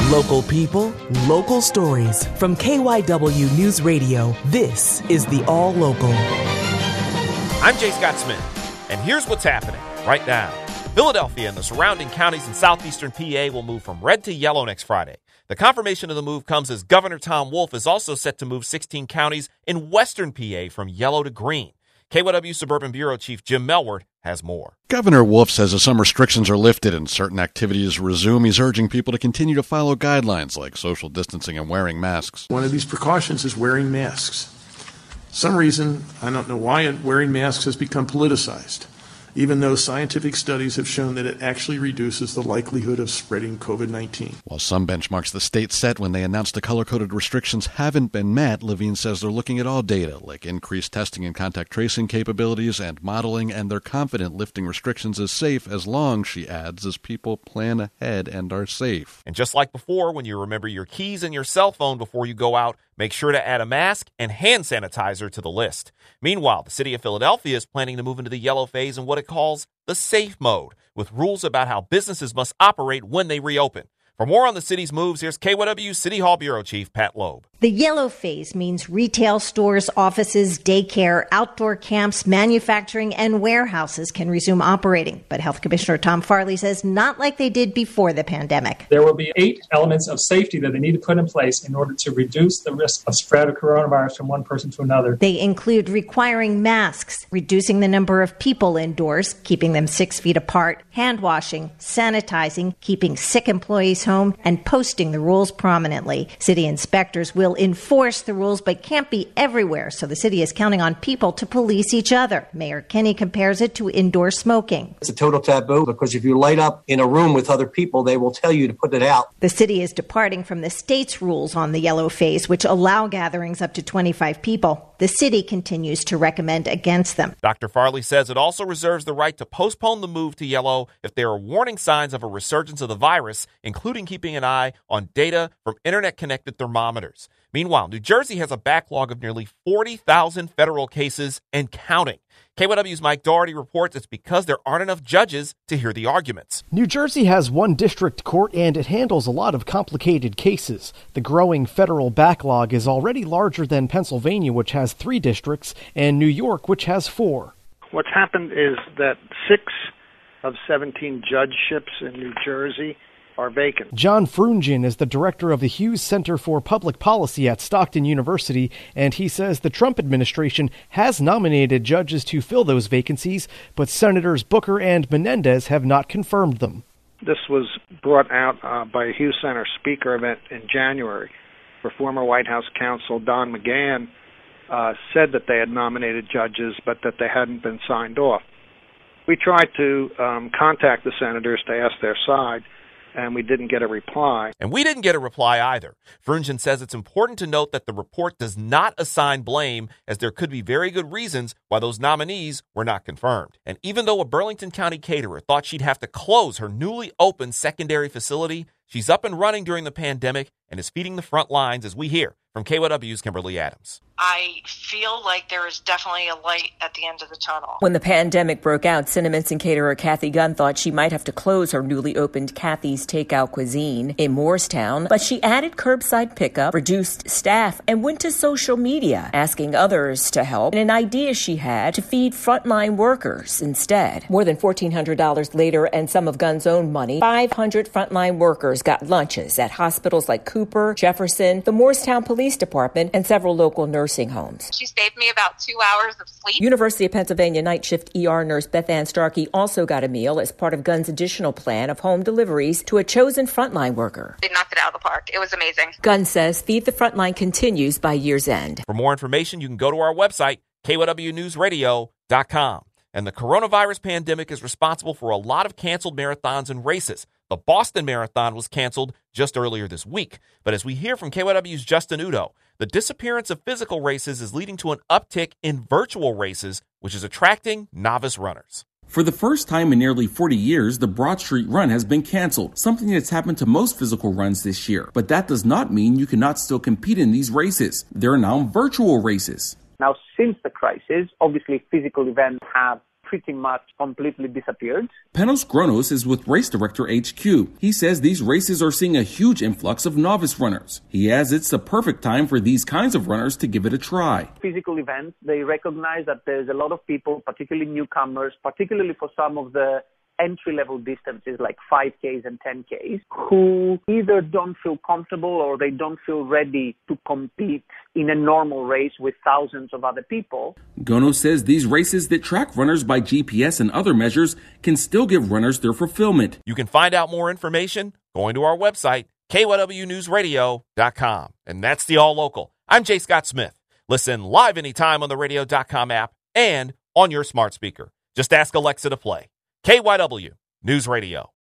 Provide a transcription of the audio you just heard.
Local people, local stories. From KYW News Radio, this is the All Local. I'm J. Scott Smith, and here's what's happening right now. Philadelphia and the surrounding counties in southeastern PA will move from red to yellow next Friday. The confirmation of the move comes as Governor Tom Wolf is also set to move 16 counties in western PA from yellow to green. KYW Suburban Bureau Chief Jim Melward has more. Governor Wolf says as some restrictions are lifted and certain activities resume, he's urging people to continue to follow guidelines like social distancing and wearing masks. One of these precautions is wearing masks. Some reason, I don't know why, wearing masks has become politicized, even though scientific studies have shown that it actually reduces the likelihood of spreading COVID-19. While some benchmarks the state set when they announced the color-coded restrictions haven't been met, Levine says they're looking at all data, like increased testing and contact tracing capabilities and modeling, and they're confident lifting restrictions is safe as long, she adds, as people plan ahead and are safe. And just like before, when you remember your keys and your cell phone before you go out, make sure to add a mask and hand sanitizer to the list. Meanwhile, the city of Philadelphia is planning to move into the yellow phase in what it calls the safe mode, with rules about how businesses must operate when they reopen. For more on the city's moves, here's KYW City Hall Bureau Chief Pat Loeb. The yellow phase means retail stores, offices, daycare, outdoor camps, manufacturing, and warehouses can resume operating. But Health Commissioner Tom Farley says not like they did before the pandemic. There will be 8 elements of safety that they need to put in place in order to reduce the risk of spread of coronavirus from one person to another. They include requiring masks, reducing the number of people indoors, keeping them 6 feet apart, hand washing, sanitizing, keeping sick employees home, and posting the rules prominently. City inspectors will enforce the rules but can't be everywhere, so the city is counting on people to police each other. Mayor Kinney compares it to indoor smoking. It's a total taboo because if you light up in a room with other people, they will tell you to put it out. The city is departing from the state's rules on the yellow phase, which allow gatherings up to 25 people. The city continues to recommend against them. Dr. Farley says it also reserves the right to postpone the move to yellow if there are warning signs of a resurgence of the virus, including keeping an eye on data from internet-connected thermometers. Meanwhile, New Jersey has a backlog of nearly 40,000 federal cases and counting. KYW's Mike Doherty reports it's because there aren't enough judges to hear the arguments. New Jersey has one district court, and it handles a lot of complicated cases. The growing federal backlog is already larger than Pennsylvania, which has 3 districts, and New York, which has 4. What's happened is that 6 of 17 judgeships in New Jersey are vacant. John Frungen is the director of the Hughes Center for Public Policy at Stockton University, and he says the Trump administration has nominated judges to fill those vacancies, but Senators Booker and Menendez have not confirmed them. This was brought out by a Hughes Center speaker event in January, where former White House counsel Don McGahn said that they had nominated judges, but that they hadn't been signed off. We tried to contact the senators to ask their side, and we didn't get a reply. And we didn't get a reply either. Frungen says it's important to note that the report does not assign blame, as there could be very good reasons why those nominees were not confirmed. And even though a Burlington County caterer thought she'd have to close her newly opened secondary facility, she's up and running during the pandemic and is feeding the front lines, as we hear from KYW's Kimberly Adams. I feel like there is definitely a light at the end of the tunnel. When the pandemic broke out, Cinnaminson caterer Kathy Gunn thought she might have to close her newly opened Kathy's Takeout Cuisine in Moorestown, but she added curbside pickup, reduced staff, and went to social media, asking others to help, and an idea she had to feed frontline workers instead. More than $1,400 later, and some of Gunn's own money, 500 frontline workers got lunches at hospitals like Cooper, Jefferson, the Moorestown Police Department, and several local nursing homes. She saved me about 2 hours of sleep. University of Pennsylvania night shift ER nurse Beth Ann Starkey also got a meal as part of Gunn's additional plan of home deliveries to a chosen frontline worker. They knocked it out of the park. It was amazing. Gunn says Feed the Frontline continues by year's end. For more information, you can go to our website, kywnewsradio.com. And the coronavirus pandemic is responsible for a lot of canceled marathons and races. The Boston Marathon was canceled just earlier this week. But as we hear from KYW's Justin Udo, the disappearance of physical races is leading to an uptick in virtual races, which is attracting novice runners. For the first time in nearly 40 years, the Broad Street Run has been canceled, something that's happened to most physical runs this year. But that does not mean you cannot still compete in these races. There are now virtual races. Now, since the crisis, obviously physical events have pretty much completely disappeared. Panos Kronos is with Race Director HQ. He says these races are seeing a huge influx of novice runners. He adds it's the perfect time for these kinds of runners to give it a try. Physical events, they recognize that there's a lot of people, particularly newcomers, particularly for some of the entry-level distances like 5Ks and 10Ks, who either don't feel comfortable or they don't feel ready to compete in a normal race with thousands of other people. Gono says these races that track runners by GPS and other measures can still give runners their fulfillment. You can find out more information going to our website, kywnewsradio.com. And that's the All Local. I'm J. Scott Smith. Listen live anytime on the radio.com app and on your smart speaker. Just ask Alexa to play. KYW News Radio.